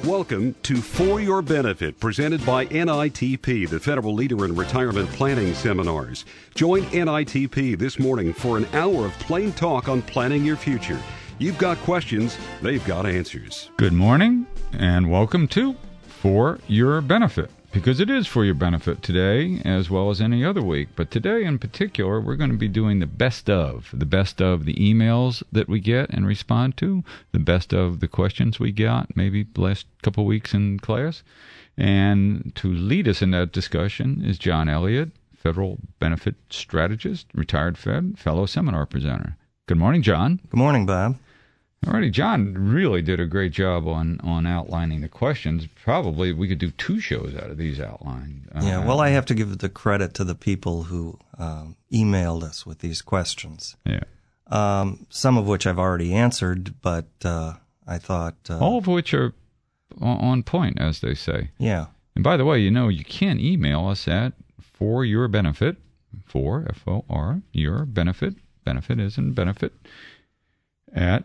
Welcome to For Your Benefit, presented by NITP, the federal leader in retirement planning seminars. Join NITP this morning for an hour of plain talk on planning your future. You've got questions, they've got answers. Good morning, and welcome to For Your Benefit, because it is for your benefit today as well as any other week. But today in particular, we're going to be doing the best of the emails that we get and respond to, the best of the questions we got maybe the last couple of weeks in class. And to lead us in that discussion is John Elliott, Federal Benefit Strategist, retired Fed, fellow seminar presenter. Good morning, John. Good morning, Bob. Alrighty, John really did a great job on outlining the questions. Probably we could do 2 shows out of these outlined. Well, I have to give the credit to the people who emailed us with these questions. Yeah. Some of which I've already answered, but I thought... all of which are on point, as they say. Yeah. And by the way, you can email us at For Your Benefit, F-O-R, Your Benefit, benefit is in benefit, at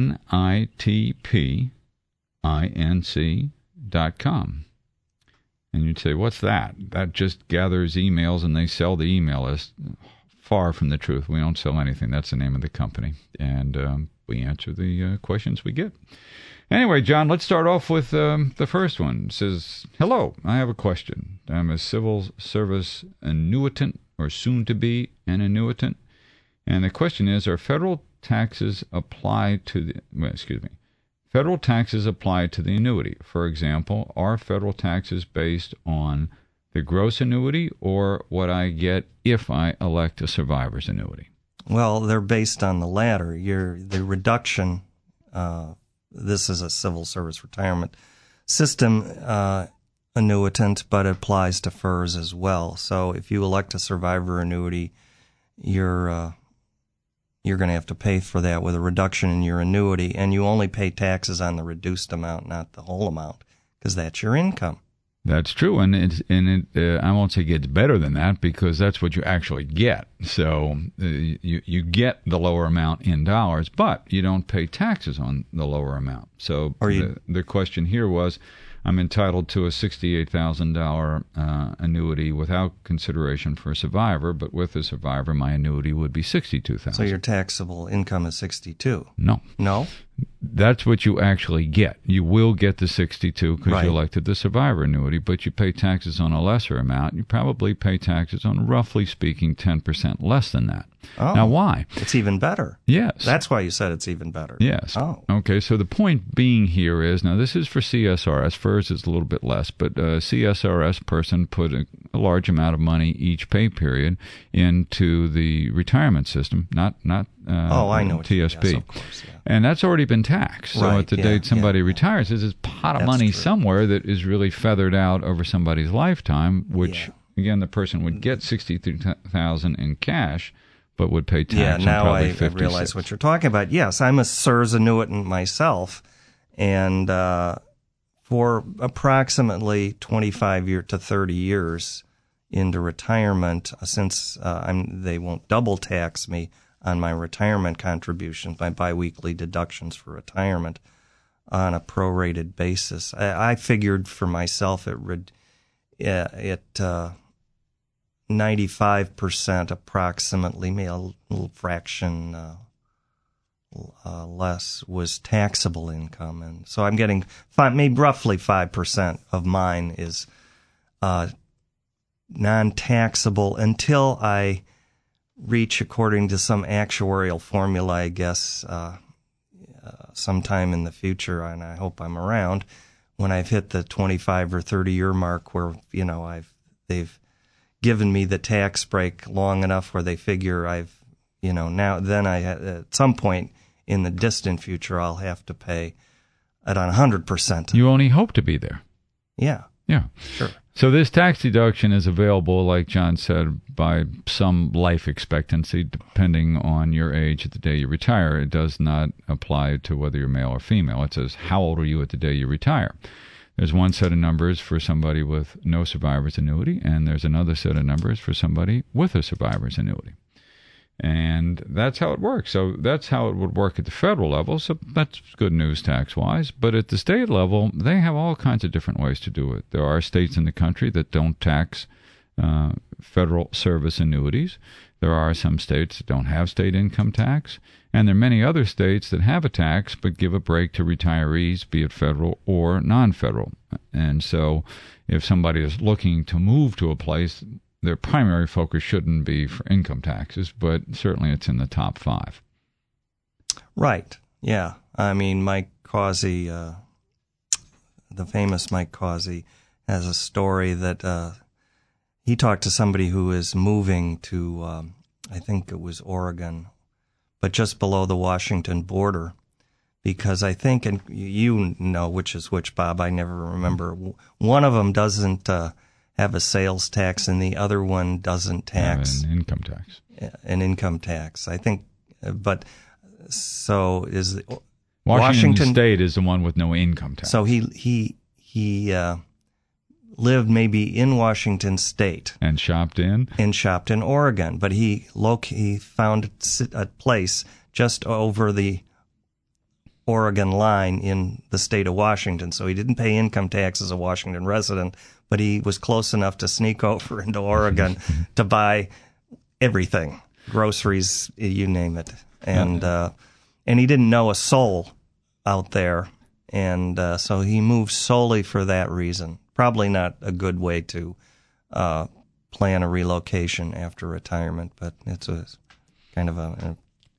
NITPINC.com. And you'd say, what's that? That just gathers emails and they sell the email list. Far from the truth. We don't sell anything. That's the name of the company. And we answer the questions we get. Anyway, John, let's start off with the first one. It says, hello, I have a question. I'm a civil service annuitant, or soon to be an annuitant. And the question is, are federal taxes apply to the annuity? For example, are federal taxes based on the gross annuity or what I get if I elect a survivor's annuity? Well, they're based on the latter. The reduction, this is a civil service retirement system annuitant, but it applies to FERS as well. So if you elect a survivor annuity, you're going to have to pay for that with a reduction in your annuity, and you only pay taxes on the reduced amount, not the whole amount, because that's your income. That's true, and I won't say it gets better than that, because that's what you actually get. So you get the lower amount in dollars, but you don't pay taxes on the lower amount. So the question here was, I'm entitled to a $68,000 annuity without consideration for a survivor, but with a survivor, my annuity would be $62,000. So your taxable income is $62,000? No. No? That's what you actually get. You will get the $62,000 because you elected the survivor annuity, but you pay taxes on a lesser amount. You probably pay taxes on, roughly speaking, 10% less than that. Oh, now, why? It's even better. Yes. That's why you said it's even better. Yes. Oh. Okay, so the point being here is, now this is for CSRS. FERS is a little bit less, but a CSRS person put a large amount of money each pay period into the retirement system, not I know TSP. Yes, of course, yeah. And that's already been taxed. So at the date somebody retires, there's this pot of money somewhere that is really feathered out over somebody's lifetime, which, again, the person would get $63,000 in cash, but would pay tax on probably $56,000. I realize what you're talking about. Yes, I'm a CSRS annuitant myself, and for approximately 25 to 30 years into retirement, since they won't double tax me on my retirement contributions, my biweekly deductions for retirement on a prorated basis. I figured for myself at 95% approximately, maybe a little fraction less was taxable income. And so I'm getting maybe roughly 5% of mine is non-taxable until I reach, according to some actuarial formula, I guess, sometime in the future, and I hope I'm around, when I've hit the 25 or 30 year mark where, they've given me the tax break long enough where they figure at some point in the distant future, I'll have to pay at 100%. You only hope to be there. Yeah. Yeah. Sure. So this tax deduction is available, like John said, by some life expectancy, depending on your age at the day you retire. It does not apply to whether you're male or female. It says, how old are you at the day you retire? There's one set of numbers for somebody with no survivor's annuity, and there's another set of numbers for somebody with a survivor's annuity. And that's how it works. So that's how it would work at the federal level. So that's good news tax-wise. But at the state level, they have all kinds of different ways to do it. There are states in the country that don't tax federal service annuities. There are some states that don't have state income tax. And there are many other states that have a tax but give a break to retirees, be it federal or non-federal. And so if somebody is looking to move to a place, their primary focus shouldn't be for income taxes, but certainly it's in the top 5. Right. Yeah. I mean, Mike Causey, the famous Mike Causey, has a story that he talked to somebody who is moving to, I think it was Oregon, but just below the Washington border, because I think, and you know which is which, Bob, I never remember, one of them doesn't have a sales tax, and the other one doesn't tax an income tax. An income tax, I think. But so is Washington State is the one with no income tax. So he lived maybe in Washington State and shopped in Oregon, but he found a place just over the Oregon line in the state of Washington. So he didn't pay income tax as a Washington resident, but he was close enough to sneak over into Oregon to buy everything, groceries, you name it. And he didn't know a soul out there. And so he moved solely for that reason. Probably not a good way to plan a relocation after retirement, but it's a kind of a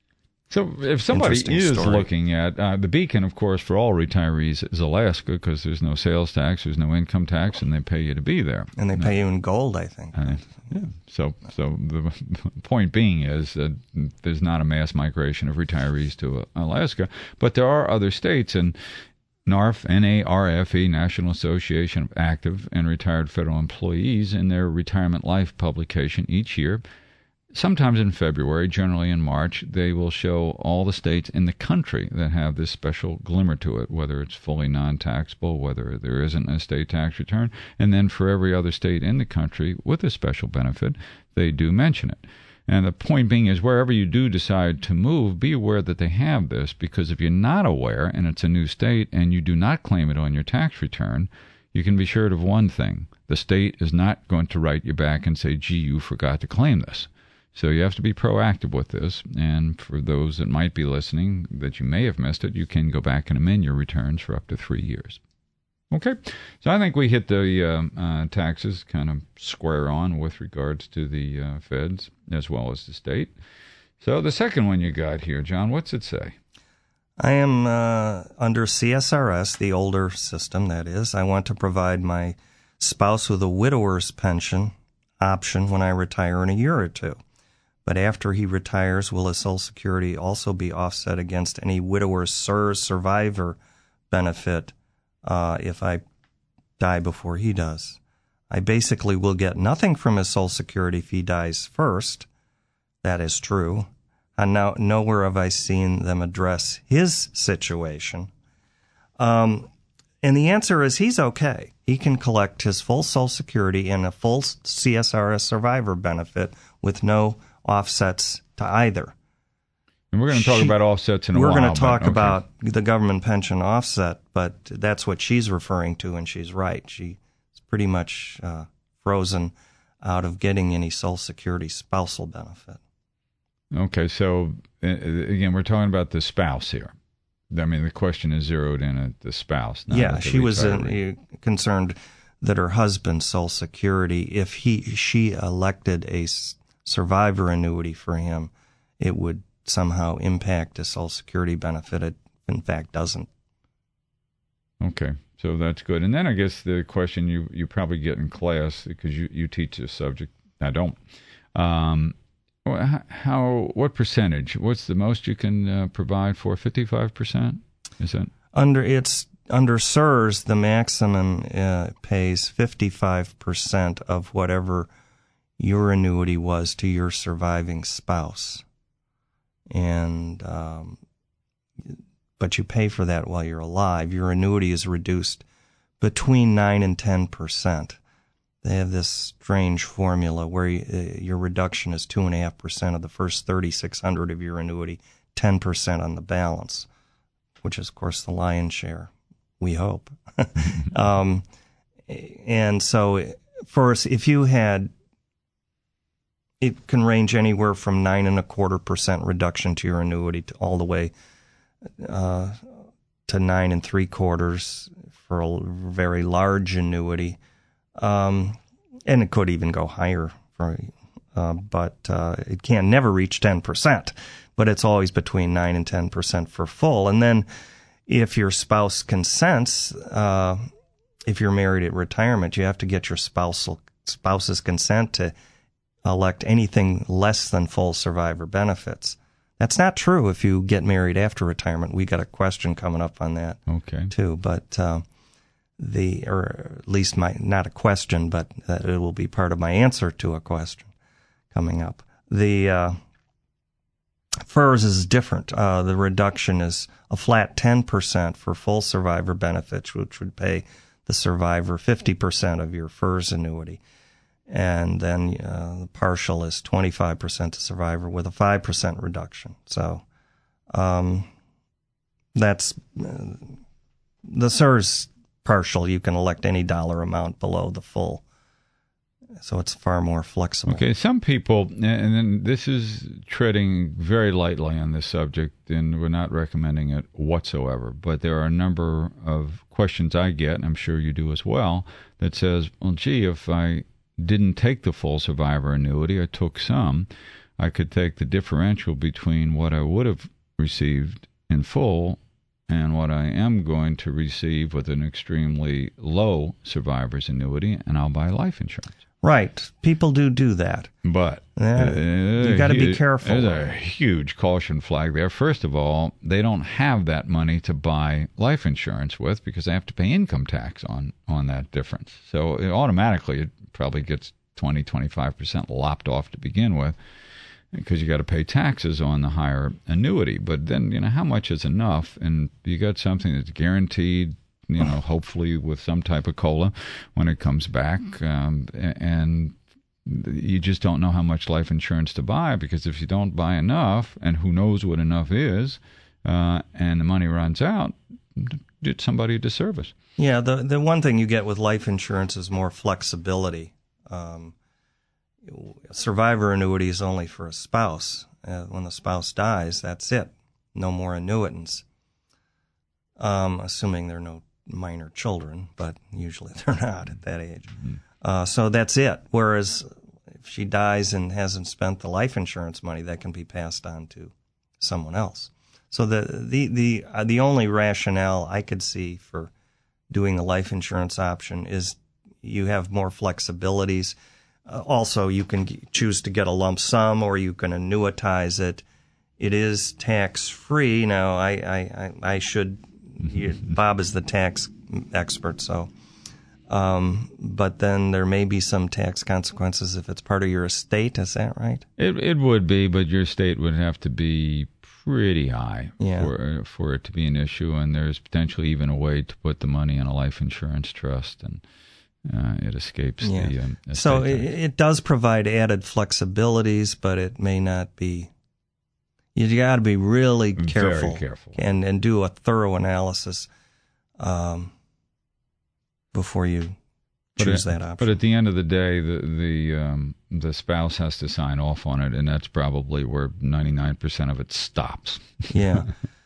So if somebody is looking at, the beacon, of course, for all retirees is Alaska, because there's no sales tax, there's no income tax, and they pay you to be there. And they pay you in gold, I think. Yeah. So the point being is that there's not a mass migration of retirees to Alaska, but there are other states, and NARF, N-A-R-F-E, National Association of Active and Retired Federal Employees, in their retirement life publication each year, sometimes in February, generally in March, they will show all the states in the country that have this special glimmer to it, whether it's fully non-taxable, whether there isn't a state tax return, and then for every other state in the country with a special benefit, they do mention it. And the point being is, wherever you do decide to move, be aware that they have this, because if you're not aware and it's a new state and you do not claim it on your tax return, you can be sure of one thing. The state is not going to write you back and say, gee, you forgot to claim this. So you have to be proactive with this. And for those that might be listening that you may have missed it, you can go back and amend your returns for up to 3 years. Okay, so I think we hit the taxes kind of square on with regards to the feds as well as the state. So the second one you got here, John, what's it say? I am under CSRS, the older system, that is. I want to provide my spouse with a widower's pension option when I retire in a year or two. But after he retires, will his Social Security also be offset against any widower's survivor benefit if I die before he does? I basically will get nothing from his Social Security if he dies first. That is true. And now nowhere have I seen them address his situation. And the answer is he's okay. He can collect his full Social Security and a full CSRS survivor benefit with no offsets to either. And we're going to talk about offsets in a while. We're going to talk about the government pension offset, but that's what she's referring to, and she's right. She's pretty much frozen out of getting any Social Security spousal benefit. Okay, so again, we're talking about the spouse here. I mean, the question is zeroed in at the spouse. Not at the she was concerned that her husband's Social Security, if she elected a survivor annuity for him, it would somehow impact his Social Security benefit. It, in fact, doesn't. Okay, so that's good. And then I guess the question you probably get in class, because you teach this subject, I don't. What percentage? What's the most you can provide for? 55%? Is that under CSRS, the maximum pays 55% of whatever your annuity was to your surviving spouse, and but you pay for that while you're alive. Your annuity is reduced between 9 and 10%. They have this strange formula where your reduction is 2.5% of the first $3,600 of your annuity, 10% on the balance, which is, of course, the lion's share, we hope. And so, first, if you had, it can range anywhere from 9.25% reduction to your annuity to all the way to 9.75% for a very large annuity. And it could even go higher, but it can never reach 10%. But it's always between 9 and 10% for full. And then, if your spouse consents, if you're married at retirement, you have to get your spouse's consent to elect anything less than full survivor benefits. That's not true if you get married after retirement. We got a question coming up on that, too. But or at least not a question, but it will be part of my answer to a question coming up. The FERS is different. The reduction is a flat 10% for full survivor benefits, which would pay the survivor 50% of your FERS annuity. And then the partial is 25% to survivor with a 5% reduction. So that's the CSRS partial. You can elect any dollar amount below the full. So it's far more flexible. Okay, some people, and then this is treading very lightly on this subject, and we're not recommending it whatsoever, but there are a number of questions I get, and I'm sure you do as well, that says, well, gee, if I didn't take the full survivor annuity, I took some, I could take the differential between what I would have received in full and what I am going to receive with an extremely low survivor's annuity, and I'll buy life insurance. Right. People do that. But you got to be careful. There's a huge caution flag there. First of all, they don't have that money to buy life insurance with because they have to pay income tax on that difference. So automatically it probably gets 20-25% lopped off to begin with because you got to pay taxes on the higher annuity. But then, how much is enough? And you got something that's guaranteed, hopefully with some type of COLA when it comes back. And you just don't know how much life insurance to buy because if you don't buy enough, and who knows what enough is, and the money runs out, did somebody a disservice. Yeah, the one thing you get with life insurance is more flexibility. Survivor annuity is only for a spouse. When the spouse dies, that's it. No more annuitants. Assuming there are no minor children, but usually they're not at that age. Mm-hmm. So that's it. Whereas if she dies and hasn't spent the life insurance money, that can be passed on to someone else. So the only rationale I could see for doing the life insurance option is you have more flexibilities. Also, you can choose to get a lump sum or you can annuitize it. It is tax-free. Now, I should... Bob is the tax expert, so. But then there may be some tax consequences if it's part of your estate. Is that right? It would be, but your estate would have to be pretty high for it to be an issue, and there's potentially even a way to put the money in a life insurance trust, and it escapes the estate. So it does provide added flexibilities, but it may not be. You got to be really careful, and do a thorough analysis before you choose that option. But at the end of the day, the spouse has to sign off on it, and that's probably where 99% of it stops. Yeah,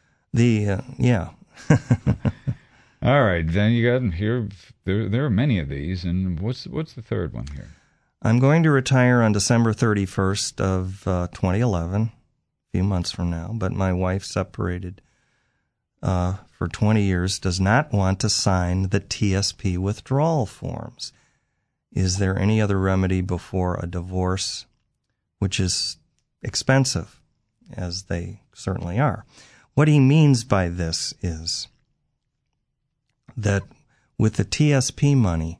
All right, then you got here. There are many of these, and what's the third one here? I'm going to retire on December 31st of 2011. Few months from now, but my wife, separated for 20 years, does not want to sign the TSP withdrawal forms. Is there any other remedy before a divorce, which is expensive, as they certainly are? What he means by this is that with the TSP money,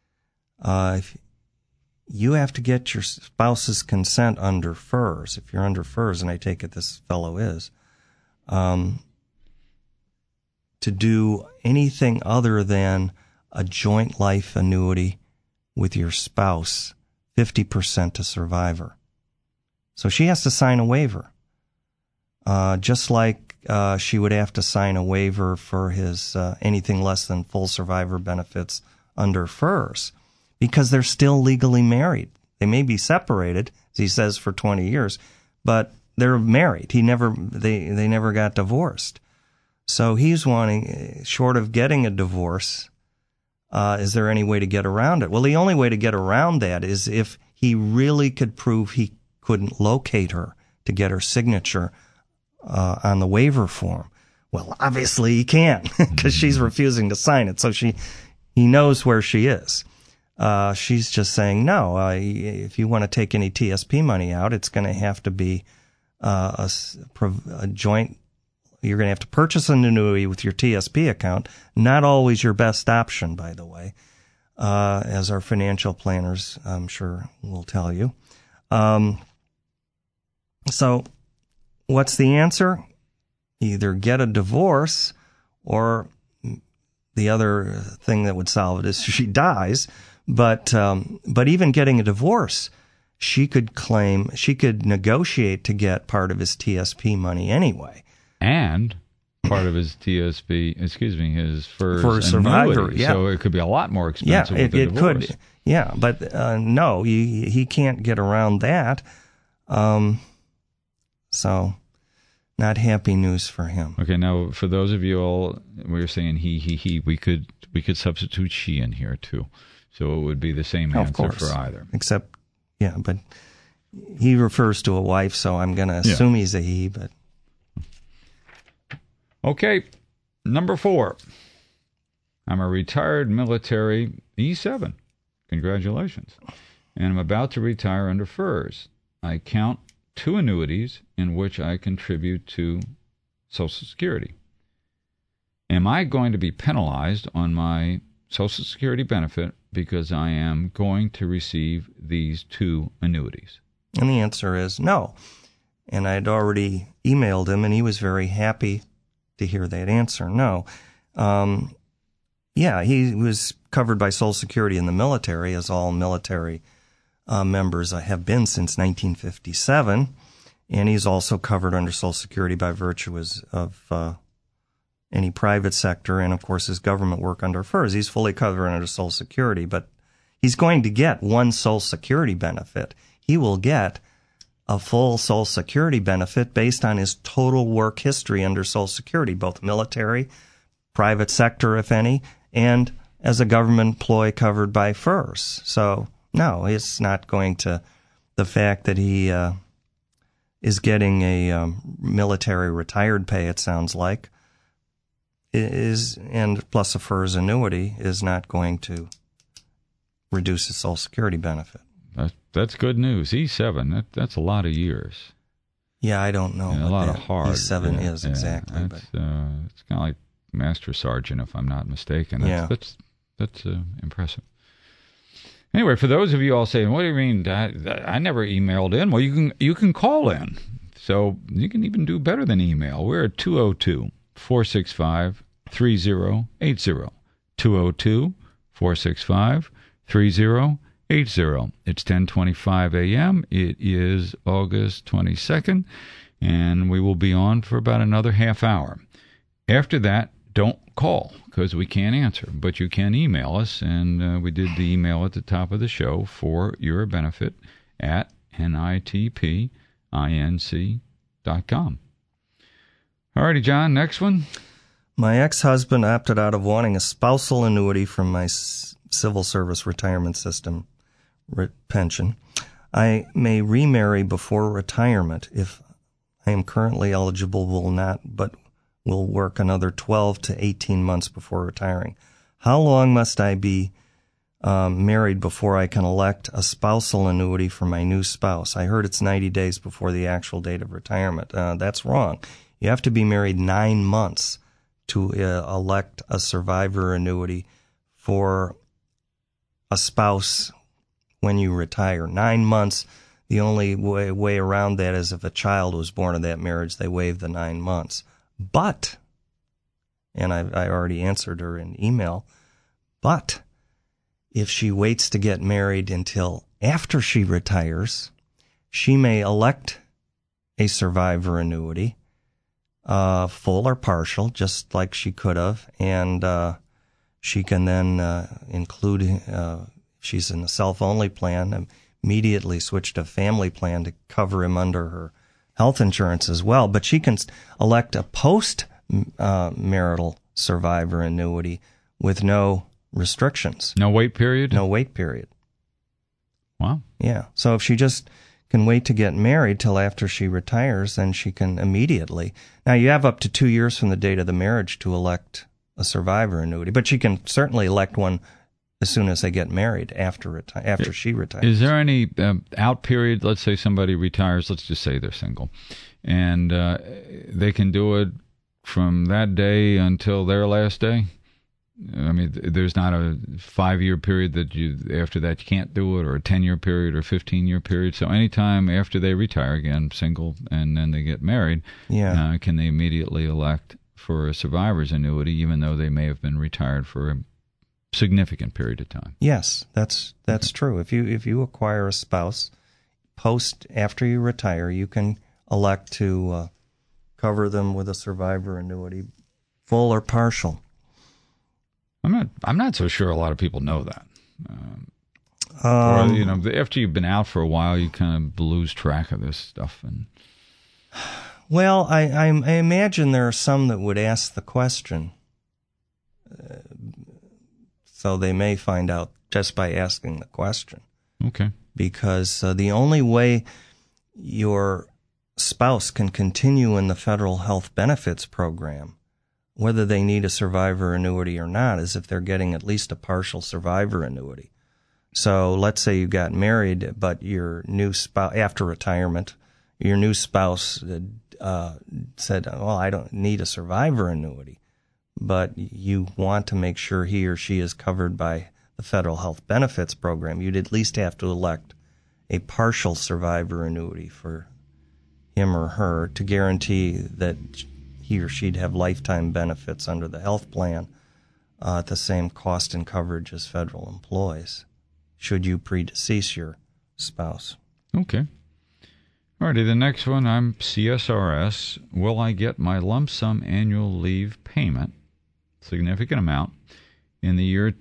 you have to get your spouse's consent under FERS. If you're under FERS, and I take it this fellow is, to do anything other than a joint life annuity with your spouse, 50% to survivor. So she has to sign a waiver. Just like she would have to sign a waiver for his anything less than full survivor benefits under FERS, because they're still legally married. They may be separated, as he says, for 20 years, but they're married. They never got divorced. So he's wanting, short of getting a divorce, is there any way to get around it? Well, the only way to get around that is if he really could prove he couldn't locate her to get her signature on the waiver form. Well, obviously he can, because she's refusing to sign it. So he knows where she is. She's just saying, no, if you want to take any TSP money out, it's going to have to be a joint. You're going to have to purchase an annuity with your TSP account. Not always your best option, by the way, as our financial planners, I'm sure, will tell you. So what's the answer? Either get a divorce, or the other thing that would solve it is she dies. But even getting a divorce, she could negotiate to get part of his TSP money anyway. And part of his TSP, his FERS survivor, annuity. yeah. So it could be a lot more expensive with the divorce. Could. Yeah, but no, he can't get around that. So not happy news for him. Okay, now for those of you all, we were saying he, we could substitute she in here too. So it would be the same answer for either. Except, yeah, but he refers to a wife, so I'm going to assume he's a he, but. Okay, number 4. I'm a retired military E7. Congratulations. And I'm about to retire under FERS. I count 2 annuities in which I contribute to Social Security. Am I going to be penalized on my Social Security benefit because I am going to receive these 2 annuities? And the answer is no. And I'd already emailed him, and he was very happy to hear that answer. No. He was covered by Social Security in the military, as all military members have been since 1957. And he's also covered under Social Security by virtue of any private sector, and of course his government work under FERS. He's fully covered under Social Security, but he's going to get one Social Security benefit. He will get a full Social Security benefit based on his total work history under Social Security, both military, private sector, if any, and as a government employee covered by FERS. So, no, it's not going to, the fact that he is getting a military retired pay, it sounds like, and plus a FERS annuity, is not going to reduce his Social Security benefit. That's good news. E7, that's a lot of years. Yeah, I don't know. A lot of hard. E7 is, exactly. It's kind of like Master Sergeant, if I'm not mistaken. That's impressive. Anyway, for those of you all saying, what do you mean? I never emailed in. Well, you can call in. So you can even do better than email. We're at 202-465-3080. 202-465-3080. It's 10:25 a.m. It is August 22nd, and we will be on for about another half hour. After that, don't call because we can't answer, but you can email us, and we did the email at the top of the show for your benefit at nitpinc.com. All righty, John, next one. My ex-husband opted out of wanting a spousal annuity from my civil service retirement system pension. I may remarry before retirement if I am currently eligible, but will work another 12 to 18 months before retiring. How long must I be married before I can elect a spousal annuity for my new spouse? I heard it's 90 days before the actual date of retirement. That's wrong. You have to be married 9 months to elect a survivor annuity for a spouse when you retire. 9 months, the only way around that is if a child was born in that marriage, they waive the 9 months. But, and I already answered her in email, but If she waits to get married until after she retires, she may elect a survivor annuity, full or partial, just like she could have, and she can then include, if she's in a self-only plan, immediately switch to a family plan to cover him under her health insurance as well. But she can elect a post-marital survivor annuity with no restrictions. No wait period? No wait period. Wow. Yeah. So if she just can wait to get married till after she retires, then she can immediately. Now, you have up to 2 years from the date of the marriage to elect a survivor annuity, but she can certainly elect one as soon as they get married after she retires. Is there any out period? Let's say somebody retires. Let's just say they're single, and they can do it from that day until their last day. I mean, there's not a 5-year period that after that you can't do it, or a 10-year period, or 15-year period. So anytime after they retire, again, single, and then they get married, can they immediately elect for a survivor's annuity, even though they may have been retired for a significant period of time? Yes, that's true. If you acquire a spouse after you retire, you can elect to cover them with a survivor annuity, full or partial. I'm not so sure a lot of people know that. Or, after you've been out for a while, you kind of lose track of this stuff. Well, I imagine there are some that would ask the question, so they may find out just by asking the question. Okay. Because the only way your spouse can continue in the federal health benefits program, whether they need a survivor annuity or not, is if they're getting at least a partial survivor annuity. So let's say you got married, but your new spouse, after retirement, your new spouse said, well, I don't need a survivor annuity, but you want to make sure he or she is covered by the federal health benefits program. You'd at least have to elect a partial survivor annuity for him or her to guarantee that he or she'd have lifetime benefits under the health plan at the same cost and coverage as federal employees, should you predecease your spouse. Okay. All righty, the next one, I'm CSRS. Will I get my lump sum annual leave payment, significant amount, in the year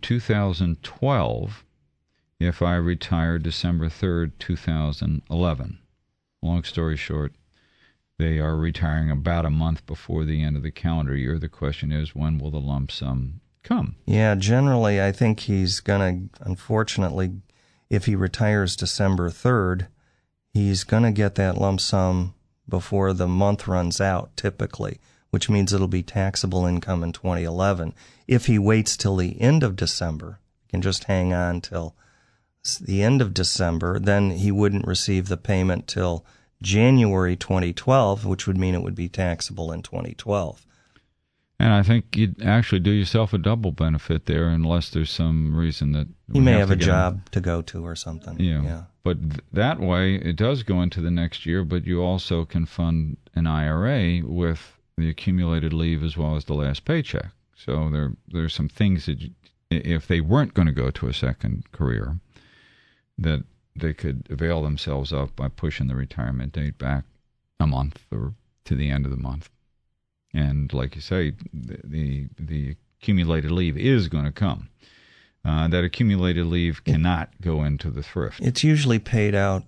2012 if I retire December 3rd, 2011? Long story short, they are retiring about a month before the end of the calendar year. The question is, when will the lump sum come? Yeah, generally, I think he's going to, unfortunately, if he retires December 3rd, he's going to get that lump sum before the month runs out, typically, which means it'll be taxable income in 2011. If he waits till the end of December, he can just hang on till the end of December, then he wouldn't receive the payment till January 2012, which would mean it would be taxable in 2012. And I think you'd actually do yourself a double benefit there, unless there's some reason that he may have a job to go to or something. Yeah. But that way, it does go into the next year, but you also can fund an IRA with the accumulated leave as well as the last paycheck. So there's some things that, if they weren't going to go to a second career, that they could avail themselves of by pushing the retirement date back a month or to the end of the month. And like you say, the accumulated leave is going to come. That accumulated leave cannot go into the thrift. It's usually paid out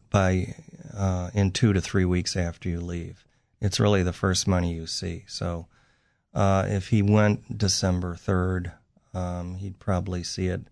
in 2 to 3 weeks after you leave. It's really the first money you see. So if he went December 3rd, he'd probably see it.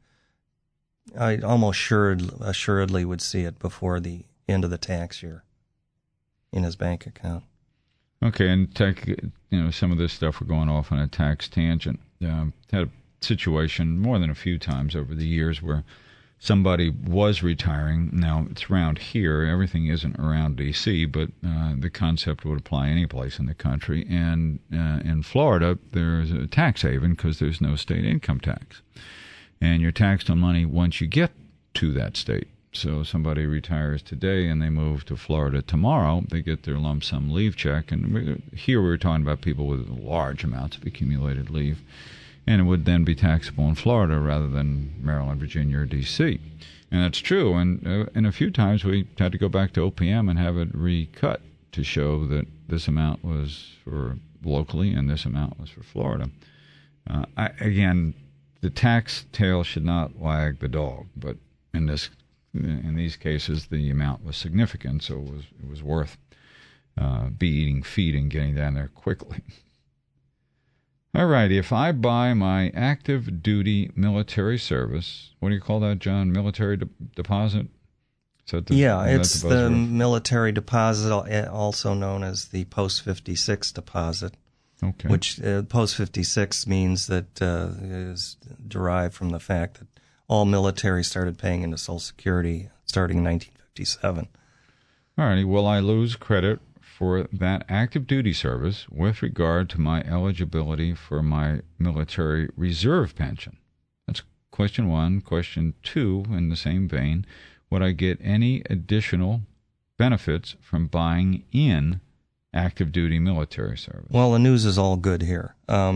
I almost assuredly would see it before the end of the tax year in his bank account. Okay, and some of this stuff, we're going off on a tax tangent. Had a situation more than a few times over the years where somebody was retiring. Now, it's around here. Everything isn't around D.C., but the concept would apply any place in the country. And in Florida, there's a tax haven because there's no state income tax. And you're taxed on money once you get to that state. So somebody retires today and they move to Florida tomorrow, they get their lump sum leave check. And here we're talking about people with large amounts of accumulated leave. and it would then be taxable in Florida rather than Maryland, Virginia, or D.C. And that's true. And a few times we had to go back to OPM and have it recut to show that this amount was for locally and this amount was for Florida. Again, the tax tail should not wag the dog, but in these cases, the amount was significant, so it was worth eating feet and getting down there quickly. All right, if I buy my active duty military service, what do you call that, John? Military deposit? It's the military deposit, also known as the Post 56 deposit. Okay. Which Post 56 means that is derived from the fact that all military started paying into Social Security starting in 1957. All righty. Will I lose credit for that active duty service with regard to my eligibility for my military reserve pension? That's question one. Question two, in the same vein, would I get any additional benefits from buying in active duty military service? Well, the news is all good here.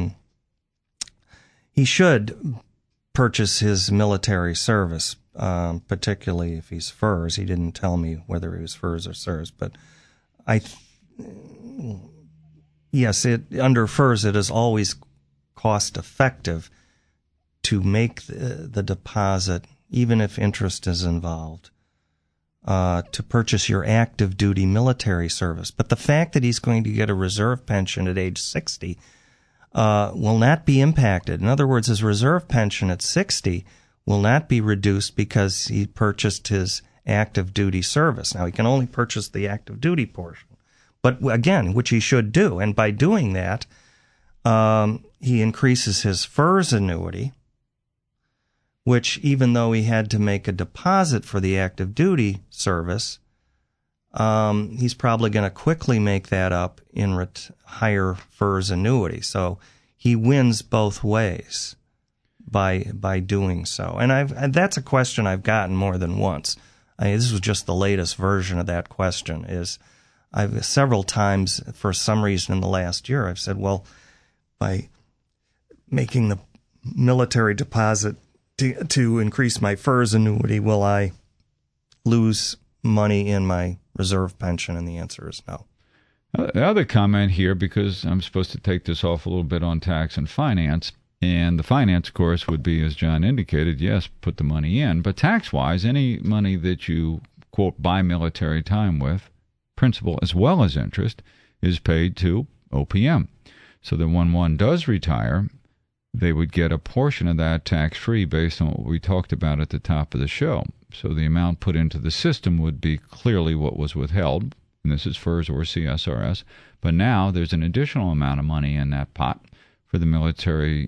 He should purchase his military service, particularly if he's FERS. He didn't tell me whether he was FERS or SERS, but yes, under FERS it is always cost effective to make the deposit, even if interest is involved, to purchase your active duty military service. But the fact that he's going to get a reserve pension at age 60 will not be impacted. In other words, his reserve pension at 60 will not be reduced because he purchased his active duty service. Now, he can only purchase the active duty portion, but again, which he should do. And by doing that, he increases his FERS annuity, which, even though he had to make a deposit for the active duty service, he's probably going to quickly make that up in higher FERS annuity. So he wins both ways by doing so. And that's a question I've gotten more than once. This was just the latest version of that question. I've several times, for some reason in the last year, I've said, well, by making the military deposit to increase my FERS annuity, will I lose money in my reserve pension? And the answer is no. The other comment here, because I'm supposed to take this off a little bit on tax and finance, and the finance, of course, would be, as John indicated, yes, put the money in. But tax-wise, any money that you, quote, buy military time with, principal as well as interest, is paid to OPM. So that when one does retire, they would get a portion of that tax-free based on what we talked about at the top of the show. So the amount put into the system would be clearly what was withheld, and this is FERS or CSRS. But now there's an additional amount of money in that pot for the military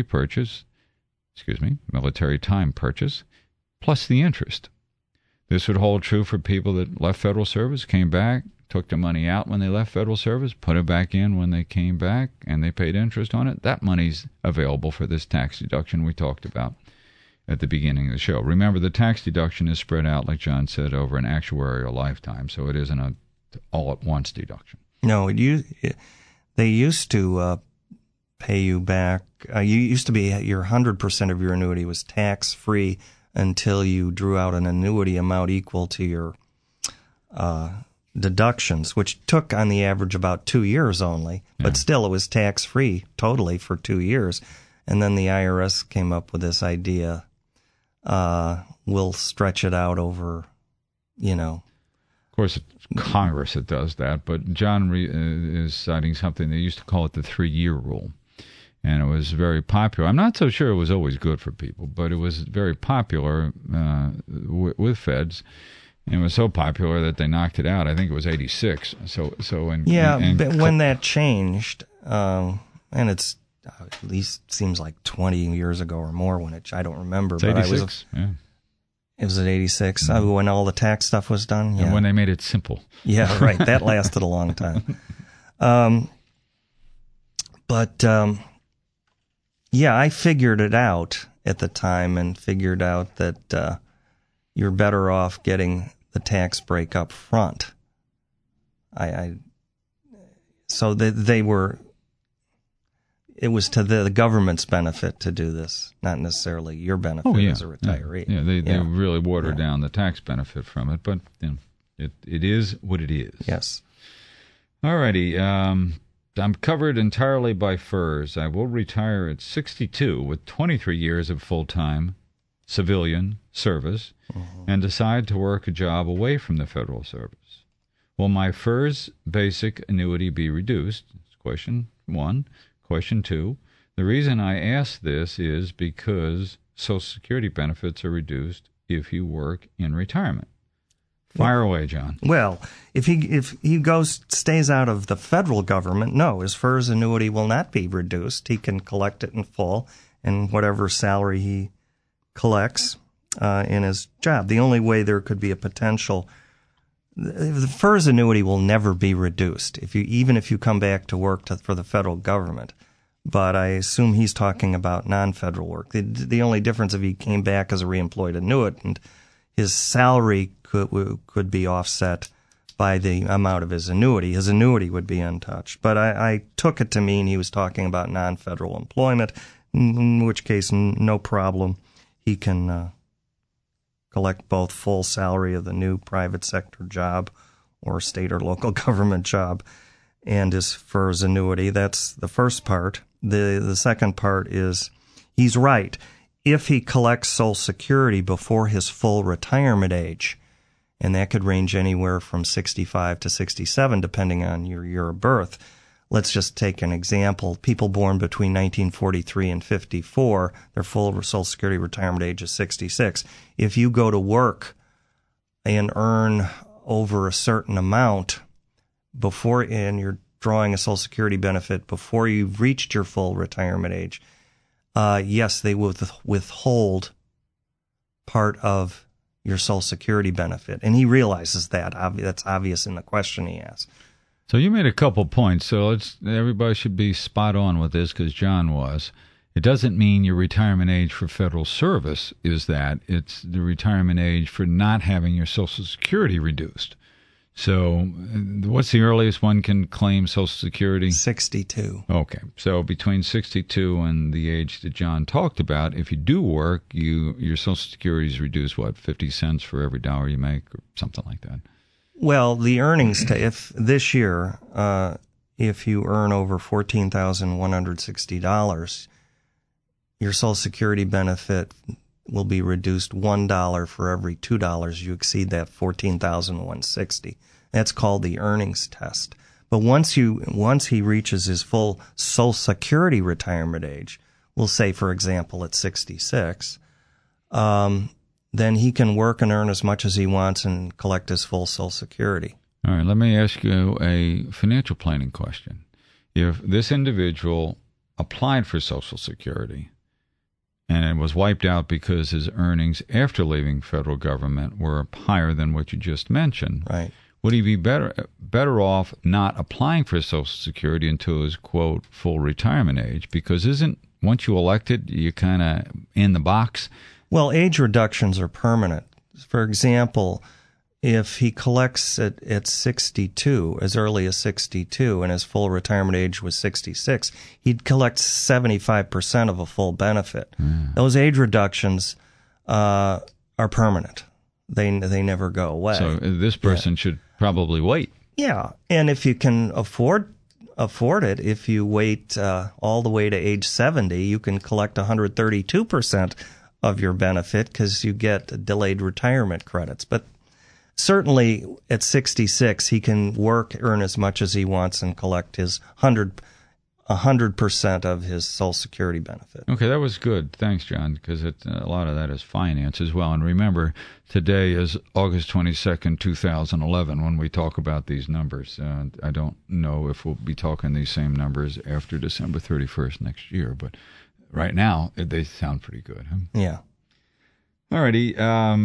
military time purchase, plus the interest. This would hold true for people that left federal service, came back, took the money out when they left federal service, put it back in when they came back, and they paid interest on it. That money's available for this tax deduction we talked about at the beginning of the show. Remember, the tax deduction is spread out, like John said, over an actuarial lifetime, so it isn't a all-at-once deduction. No, they used to pay you back. You used to be your 100% of your annuity was tax-free until you drew out an annuity amount equal to your deductions, which took on the average about 2 years only, but still it was tax-free totally for 2 years. And then the IRS came up with this idea, we'll stretch it out over, Of course, it's Congress that does that, but John is citing something, they used to call it the 3-year rule. And it was very popular. I'm not so sure it was always good for people, but it was very popular with feds. And it was so popular that they knocked it out. I think it was 86. But when that changed, and it's at least seems like 20 years ago or more when I don't remember. It's 86, It was at 86, when all the tax stuff was done. Yeah. And when they made it simple. Yeah, right. That lasted a long time. I figured it out at the time and figured out that you're better off getting the tax break up front. So they were, it was to the government's benefit to do this, not necessarily your benefit as a retiree. They really watered down the tax benefit from it, but it is what it is. Yes. All righty. I'm covered entirely by FERS. I will retire at 62 with 23 years of full-time civilian service and decide to work a job away from the federal service. Will my FERS basic annuity be reduced? That's question one. Question two, the reason I ask this is because Social Security benefits are reduced if you work in retirement. Fire away, John. Well, if he stays out of the federal government, no, his FERS annuity will not be reduced. He can collect it in full and whatever salary he collects in his job. The only way there could be a potential, the FERS annuity will never be reduced even if you come back to work for the federal government. But I assume he's talking about non-federal work. The only difference if he came back as a reemployed annuitant, his salary could be offset by the amount of his annuity. His annuity would be untouched. But I took it to mean he was talking about non-federal employment, in which case no problem. He can collect both full salary of the new private sector job or state or local government job and his FERS annuity. That's the first part. The second part is he's right. If he collects Social Security before his full retirement age, and that could range anywhere from 65 to 67, depending on your year of birth. Let's just take an example. People born between 1943 and 54, their full Social Security retirement age is 66. If you go to work and earn over a certain amount and you're drawing a Social Security benefit before you've reached your full retirement age, yes, they will withhold part of your Social Security benefit. And he realizes that. That's obvious in the question he asked. So you made a couple points. So everybody should be spot on with this because John was. It doesn't mean your retirement age for federal service is that. It's the retirement age for not having your Social Security reduced. So what's the earliest one can claim Social Security? 62. Okay. So between 62 and the age that John talked about, if you do work, your Social Security is reduced, 50 cents for every dollar you make or something like that? Well, the earnings, if this year, if you earn over $14,160, your Social Security benefit will be reduced $1 for every $2 you exceed that $14,160. That's called the earnings test. But once he reaches his full Social Security retirement age, we'll say, for example, at 66, then he can work and earn as much as he wants and collect his full Social Security. All right, let me ask you a financial planning question. If this individual applied for Social Security and it was wiped out because his earnings after leaving federal government were higher than what you just mentioned, right, would he be better off not applying for Social Security until his, quote, full retirement age? Because once you elected, you kind of in the box? Well, age reductions are permanent. For example, if he collects at 62, as early as 62, and his full retirement age was 66, he'd collect 75% of a full benefit. Those age reductions are permanent. They never go away. So this person should probably wait. Yeah, and if you can afford it, if you wait all the way to age 70, you can collect 132% of your benefit because you get delayed retirement credits. But certainly at 66, he can work, earn as much as he wants, and collect his 100% of his Social Security benefit. Okay, that was good. Thanks, John, because a lot of that is finance as well. And remember, today is August 22nd, 2011, when we talk about these numbers. I don't know if we'll be talking these same numbers after December 31st next year, but right now, they sound pretty good. Huh? Yeah. All righty.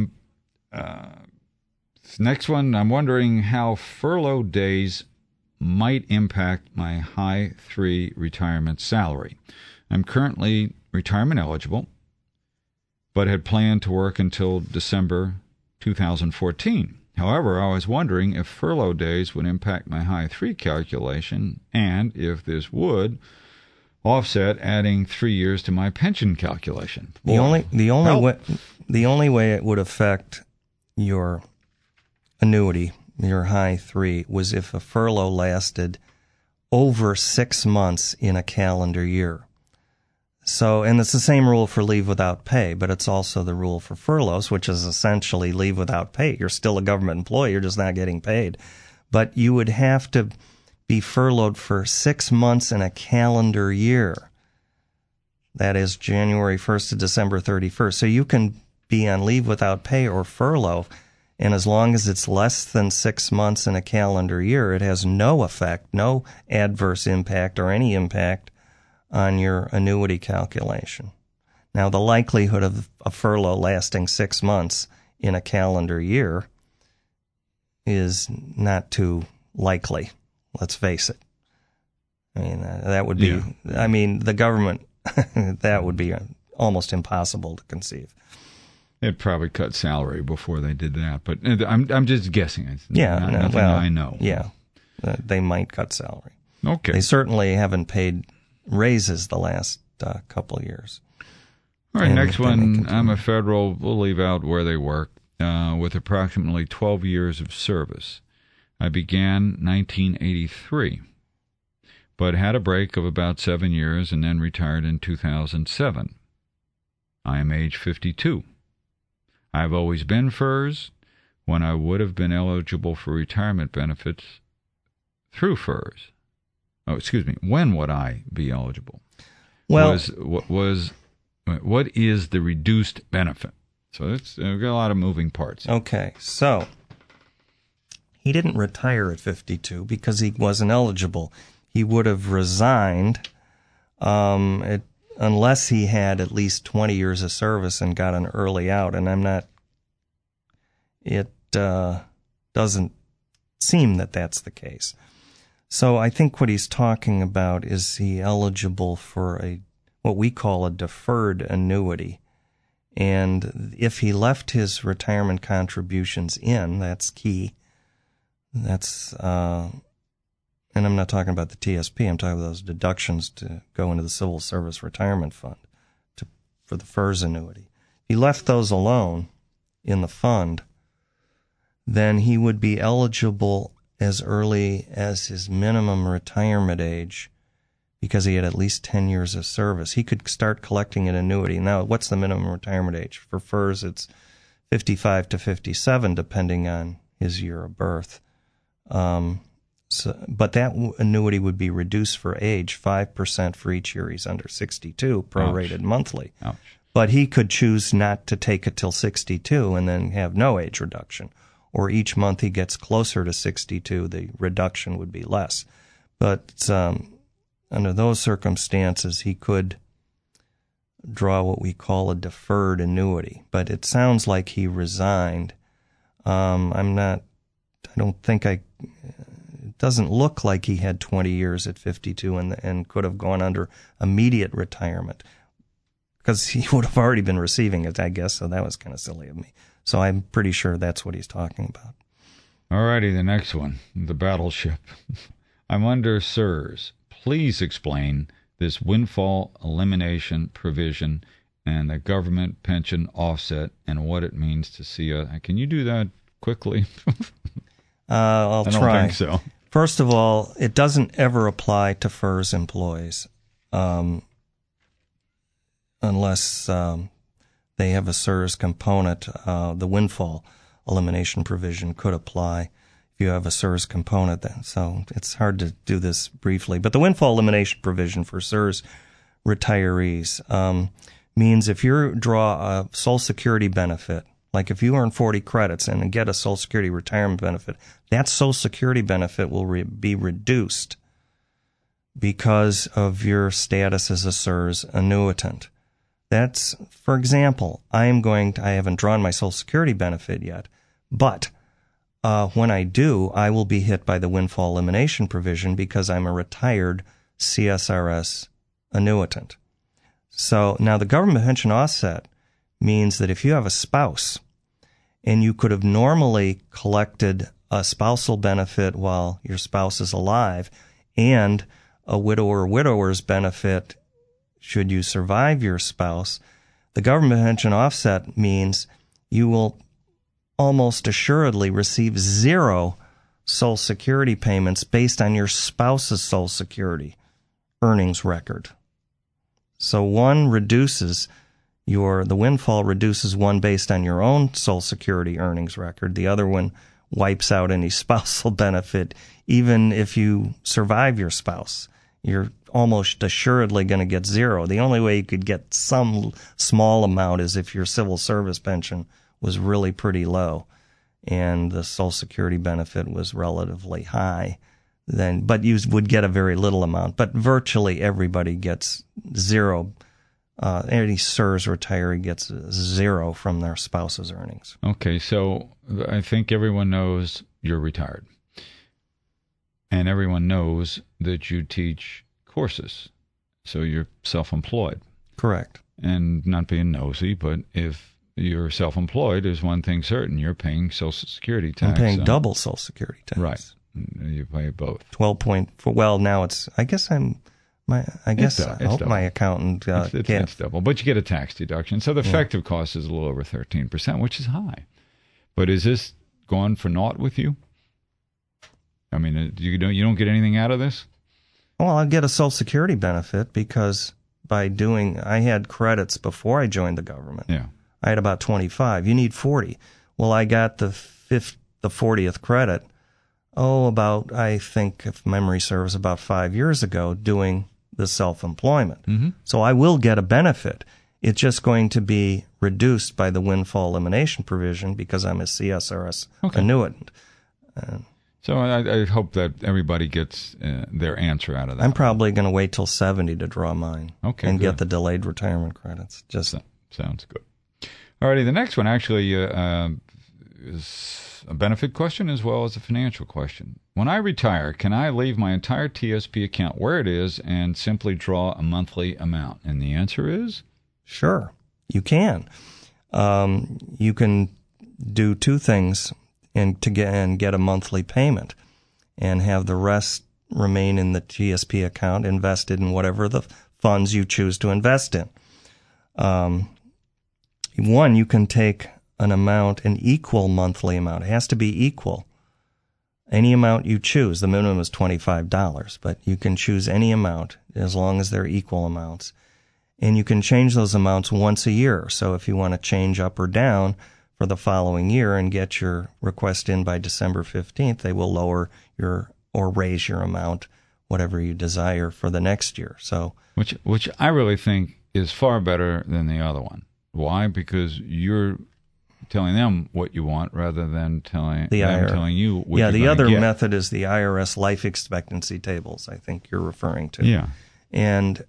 Next one, I'm wondering how furlough days might impact my high 3 retirement salary. I'm currently retirement eligible, but had planned to work until December 2014. However, I was wondering if furlough days would impact my high 3 calculation, and if this would, offset, adding 3 years to my pension calculation. The only way it would affect your annuity, your high 3, was if a furlough lasted over 6 months in a calendar year. So, and it's the same rule for leave without pay, but it's also the rule for furloughs, which is essentially leave without pay. You're still a government employee, you're just not getting paid. But you would have to be furloughed for 6 months in a calendar year. That is January 1st to December 31st. So you can be on leave without pay or furlough, and as long as it's less than 6 months in a calendar year, it has no effect, no adverse impact or any impact on your annuity calculation. Now, the likelihood of a furlough lasting 6 months in a calendar year is not too likely. Let's face it. I mean, that would be, I mean, the government, that would be almost impossible to conceive. They'd probably cut salary before they did that, but I'm just guessing. It's nothing I know. Yeah, they might cut salary. Okay. They certainly haven't paid raises the last couple of years. All right, next one. I'm a federal, we'll leave out where they work, with approximately 12 years of service. I began 1983, but had a break of about 7 years and then retired in 2007. I am age 52. I've always been FERS when I would have been eligible for retirement benefits through FERS. Oh, excuse me. When would I be eligible? Well, what is the reduced benefit? So we've got a lot of moving parts. Okay, so he didn't retire at 52 because he wasn't eligible. He would have resigned unless he had at least 20 years of service and got an early out. And it doesn't seem that that's the case. So I think what he's talking about is he eligible for what we call a deferred annuity. And if he left his retirement contributions in, that's key. That's, and I'm not talking about the TSP, I'm talking about those deductions to go into the Civil Service Retirement Fund for the FERS annuity. If he left those alone in the fund, then he would be eligible as early as his minimum retirement age because he had at least 10 years of service. He could start collecting an annuity. Now, what's the minimum retirement age? For FERS, it's 55 to 57, depending on his year of birth. But that annuity would be reduced for age, 5% for each year he's under 62, prorated monthly. Ouch. But he could choose not to take it till 62 and then have no age reduction. Or each month he gets closer to 62, the reduction would be less. But under those circumstances, he could draw what we call a deferred annuity. But it sounds like he resigned. It doesn't look like he had 20 years at 52 and could have gone under immediate retirement because he would have already been receiving it, I guess, so that was kind of silly of me. So I'm pretty sure that's what he's talking about. All righty, the next one, the battleship. I'm under CSRS. Please explain this windfall elimination provision and the government pension offset and what it means to see Can you do that quickly? I'll try. I don't think so. First of all, it doesn't ever apply to FERS employees unless they have a CSRS component. The windfall elimination provision could apply if you have a CSRS component. So it's hard to do this briefly. But the windfall elimination provision for CSRS retirees means if you draw a Social Security benefit, like if you earn 40 credits and get a Social Security retirement benefit, that Social Security benefit will be reduced because of your status as a CSRS annuitant. That's, for example, I haven't drawn my Social Security benefit yet, but when I do, I will be hit by the windfall elimination provision because I'm a retired CSRS annuitant. So now the government pension offset means that if you have a spouse and you could have normally collected a spousal benefit while your spouse is alive and a widower or widower's benefit should you survive your spouse, the government pension offset means you will almost assuredly receive 0 Social Security payments based on your spouse's Social Security earnings record. So the windfall reduces one based on your own Social Security earnings record. The other one wipes out any spousal benefit, even if you survive your spouse. You're almost assuredly going to get 0. The only way you could get some small amount is if your civil service pension was really pretty low and the Social Security benefit was relatively high. But you would get a very little amount. But virtually everybody gets 0. Any CSRS retiree gets 0 from their spouse's earnings. Okay, so I think everyone knows you're retired. And everyone knows that you teach courses. So you're self-employed. Correct. And not being nosy, but if you're self-employed, there's one thing certain. You're paying Social Security tax. I'm paying double Social Security tax. Right. You pay both. 12.4. Well, now it's, I hope my accountant it's double. But you get a tax deduction. So the effective cost is a little over 13%, which is high. But is this gone for naught with you? I mean, you don't get anything out of this? Well, I'll get a Social Security benefit because I had credits before I joined the government. Yeah. I had about 25. You need 40. Well, I got the 40th credit, I think, if memory serves, about 5 years ago doing the self-employment. Mm-hmm. So I will get a benefit. It's just going to be reduced by the windfall elimination provision because I'm a CSRS annuitant. So I hope that everybody gets their answer out of that. I'm probably going to wait till 70 to draw mine and good. get the delayed retirement credits. Sounds good. All righty, the next one actually is a benefit question as well as a financial question. When I retire, can I leave my entire TSP account where it is and simply draw a monthly amount? And the answer is? Sure, you can. You can do two things and get a monthly payment and have the rest remain in the TSP account invested in whatever the funds you choose to invest in. One, you can take an equal monthly amount. It has to be equal. Any amount you choose. The minimum is $25, but you can choose any amount as long as they're equal amounts. And you can change those amounts once a year. So if you want to change up or down for the following year and get your request in by December 15th, they will lower or raise your amount, whatever you desire for the next year. So, which I really think is far better than the other one. Why? Because you're telling them what you want rather than telling you what you're the other get. method is the IRS life expectancy tables, I think you're referring to. Yeah. And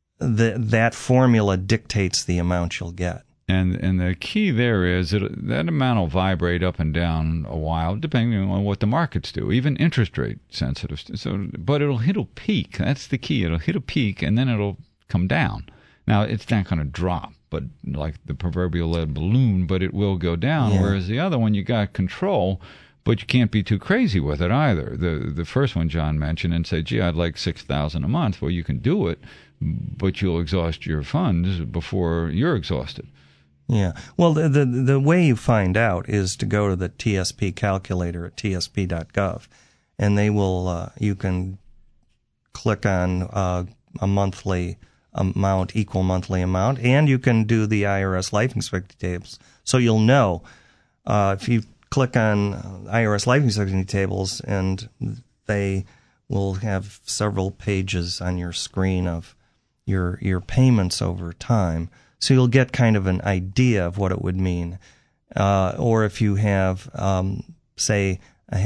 that formula dictates the amount you'll get. And the key there is that amount will vibrate up and down a while, depending on what the markets do, even interest rate sensitive. But it'll peak. That's the key. It'll hit a peak, and then it'll come down. Now, it's not going to drop, but like the proverbial lead balloon, but it will go down. Yeah. Whereas the other one, you got control, but you can't be too crazy with it either. The first one John mentioned and say, gee, I'd like $6,000 a month. Well, you can do it, but you'll exhaust your funds before you're exhausted. Yeah. Well, the way you find out is to go to the TSP calculator at tsp.gov, and they will you can click on a monthly amount, equal monthly amount, and you can do the IRS life expectancy tables. So you'll know if you click on IRS life expectancy tables, and they will have several pages on your screen of your payments over time. So you'll get kind of an idea of what it would mean. Or if you have, say,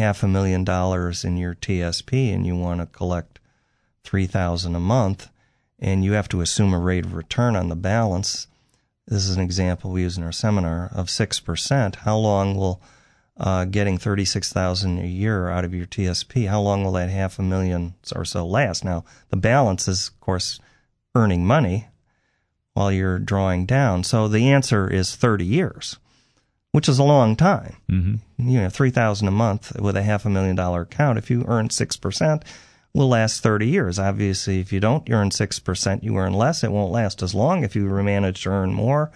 $500,000 in your TSP and you want to collect $3,000 a month, and you have to assume a rate of return on the balance. This is an example we use in our seminar of 6%. How long will getting $36,000 a year out of your TSP? How long will that $500,000 or so last? Now, the balance is, of course, earning money while you're drawing down. So the answer is 30 years, which is a long time. Mm-hmm. $3,000 a month with a $500,000 account. If you earn 6%, will last 30 years. Obviously, if you don't earn 6%, you earn less. It won't last as long. If you manage to earn more,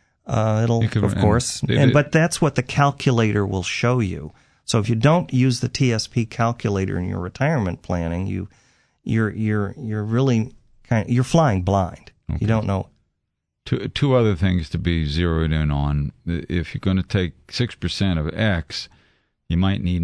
but that's what the calculator will show you. So if you don't use the TSP calculator in your retirement planning, you're really you're flying blind. Okay. You don't know. Two other things to be zeroed in on. If you're going to take 6% of X, you might need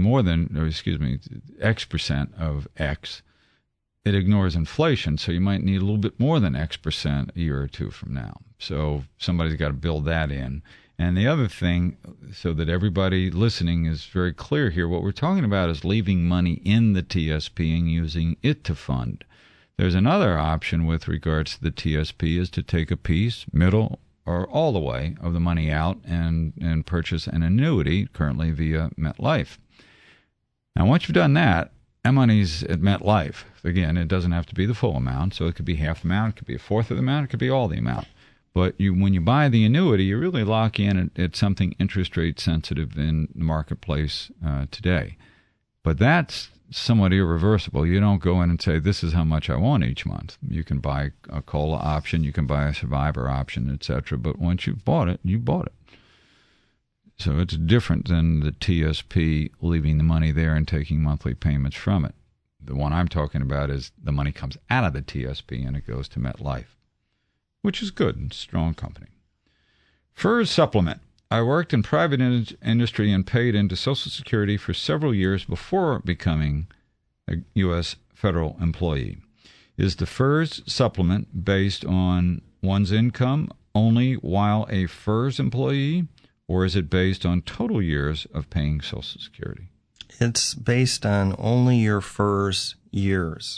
X percent of X. It ignores inflation, so you might need a little bit more than X percent a year or two from now. So somebody's got to build that in. And the other thing, so that everybody listening is very clear here, what we're talking about is leaving money in the TSP and using it to fund. There's another option with regards to the TSP is to take a piece, middle, or all the way of the money out and purchase an annuity currently via MetLife. Now, once you've done that money's at MetLife. Again, it doesn't have to be the full amount, so it could be half the amount, it could be a fourth of the amount, it could be all the amount. But when you buy the annuity, you really lock in at something interest rate sensitive in the marketplace today. But that's somewhat irreversible. You don't go in and say, this is how much I want each month. You can buy a COLA option, you can buy a survivor option, etc. But once you've bought it, you bought it. So it's different than the TSP leaving the money there and taking monthly payments from it. The one I'm talking about is the money comes out of the TSP and it goes to MetLife, which is good and strong company. FERS supplement. I worked in private industry and paid into Social Security for several years before becoming a U.S. federal employee. Is the FERS supplement based on one's income only while a FERS employee, or is it based on total years of paying Social Security? It's based on only your FERS years,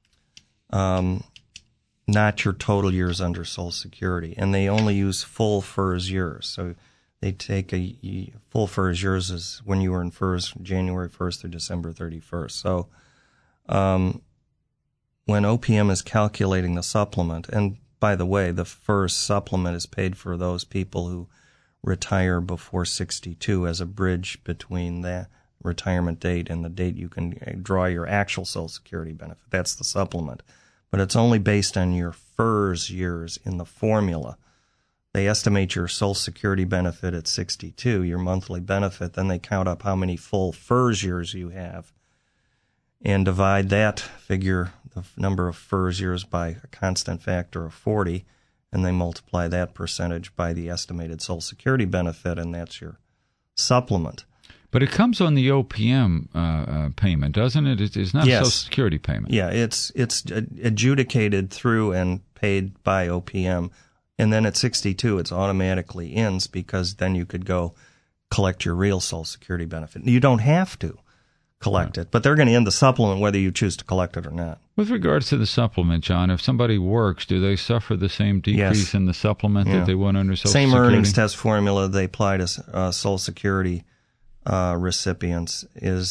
not your total years under Social Security. And they only use full FERS years. So they take a full FERS years as when you were in FERS January 1st through December 31st. So when OPM is calculating the supplement, and by the way, the FERS supplement is paid for those people who retire before 62 as a bridge between that retirement date and the date you can draw your actual Social Security benefit. That's the supplement. But it's only based on your FERS years in the formula. They estimate your Social Security benefit at 62, your monthly benefit. Then they count up how many full FERS years you have and divide that figure, the number of FERS years, by a constant factor of 40, and they multiply that percentage by the estimated Social Security benefit, and that's your supplement. But it comes on the OPM payment, doesn't it? It's not a Social Security payment. Yeah, it's adjudicated through and paid by OPM. And then at 62, it automatically ends because then you could go collect your real Social Security benefit. You don't have to collect it, but they're going to end the supplement whether you choose to collect it or not. With regards to the supplement, John, if somebody works, do they suffer the same decrease in the supplement that they would under Social Security? Same earnings test formula they apply to Social Security recipients is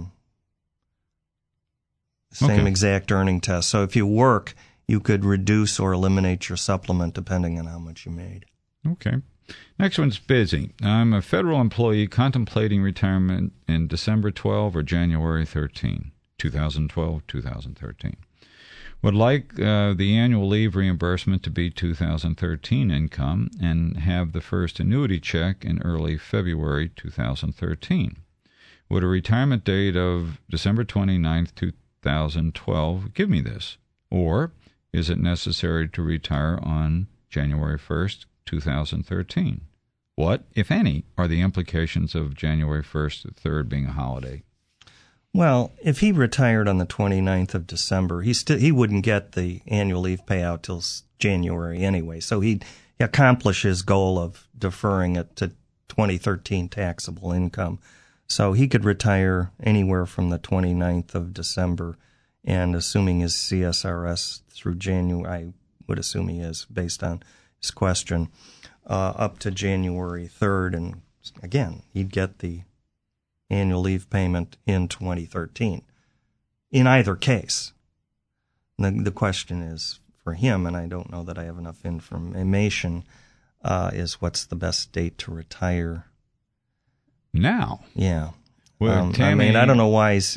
same exact earning test. So if you work, you could reduce or eliminate your supplement depending on how much you made. Okay. Next one's busy. I'm a federal employee contemplating retirement in December 12 or January 13, 2012, 2013. Would like the annual leave reimbursement to be 2013 income and have the first annuity check in early February 2013. Would a retirement date of December 29, 2012 give me this? Or is it necessary to retire on January 1st, 2013? What, if any, are the implications of January 1st to 3rd being a holiday? Well, if he retired on the 29th of December, he wouldn't get the annual leave payout till January anyway. So he'd accomplish his goal of deferring it to 2013 taxable income. So he could retire anywhere from the 29th of December, and assuming his CSRS through January, I would assume he is based on his question, up to January 3rd. And again, he'd get the annual leave payment in 2013. In either case, the question is for him, and I don't know that I have enough information, is what's the best date to retire? Now. Yeah. Well, Tammy, I don't know why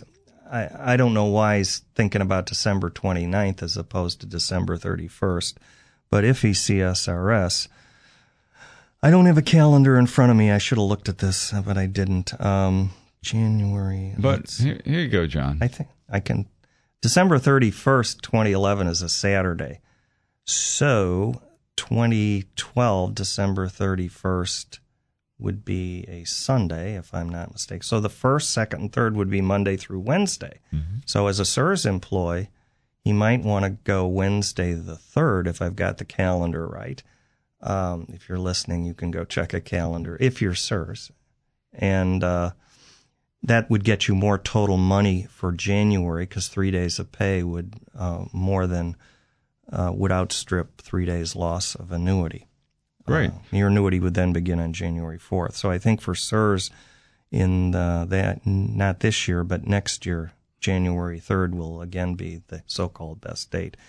I don't know why he's thinking about December 29th as opposed to December 31st. But if he's CSRS, I don't have a calendar in front of me. I should have looked at this, but I didn't. January. But here you go, John. I think I can. December 31st, 2011 is a Saturday. So 2012, December 31st would be a Sunday, if I'm not mistaken. So the 1st, 2nd, and 3rd would be Monday through Wednesday. Mm-hmm. So as a CSRS employee, he might want to go Wednesday the 3rd, if I've got the calendar right. If you're listening, you can go check a calendar if you're CSRS. And that would get you more total money for January, because 3 days of pay would would outstrip 3 days loss of annuity. Right. Your annuity would then begin on January 4th. So I think for CSRS, in that, not this year, but next year, January 3rd will again be the so-called best date.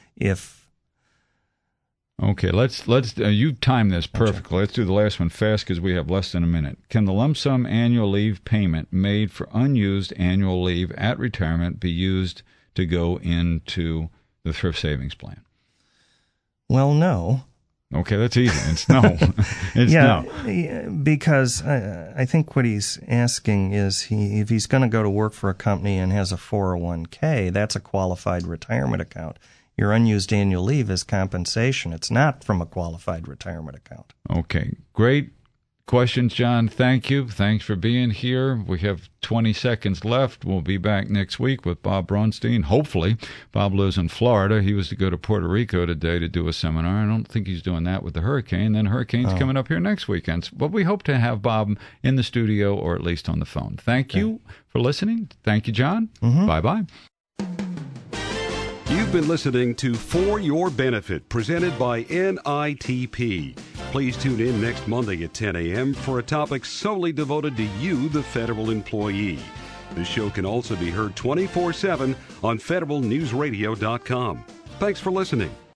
Okay, let's you time this perfectly. Let's do the last one fast because we have less than a minute. Can the lump sum annual leave payment made for unused annual leave at retirement be used to go into the thrift savings plan? Well, no. Okay, that's easy. It's no. It's no. Because I think what he's asking is if he's going to go to work for a company and has a 401k, that's a qualified retirement account. Your unused annual leave is compensation. It's not from a qualified retirement account. Okay, great questions, John. Thank you. Thanks for being here. We have 20 seconds left. We'll be back next week with Bob Braunstein. Hopefully. Bob lives in Florida. He was to go to Puerto Rico today to do a seminar. I don't think he's doing that with the hurricane. Then hurricane's coming up here next weekend. But we hope to have Bob in the studio or at least on the phone. Thank you for listening. Thank you, John. Mm-hmm. Bye-bye. You've been listening to For Your Benefit, presented by NITP. Please tune in next Monday at 10 a.m. for a topic solely devoted to you, the federal employee. This show can also be heard 24/7 on federalnewsradio.com. Thanks for listening.